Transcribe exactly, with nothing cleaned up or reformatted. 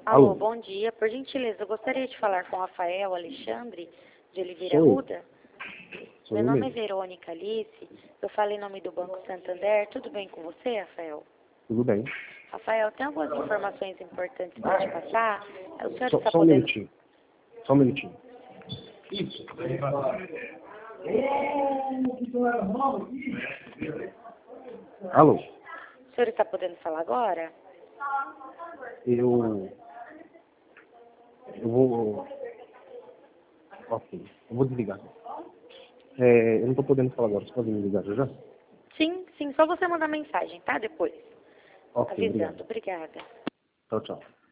Alô, Alô? bom dia. Por gentileza, eu gostaria de falar com Rafael Alexandre de Oliveira Sou eu. Ruda. Sou Meu eu nome é mesmo. Verônica Alice. Eu falo em nome do Banco Santander. Tudo bem com você, Rafael? Tudo bem. Rafael, tem algumas informações importantes para te passar. O senhor Só, está só um podendo... minutinho. Só um minutinho. Isso. Alô? O senhor está podendo falar agora? Eu... Eu vou... Ok. Eu vou desligar. É, eu não estou podendo falar agora. Você pode me ligar já já? Sim, sim. Só você mandar mensagem, tá? Depois. Ok, Avisando. obrigado. Obrigada. Tchau, tchau.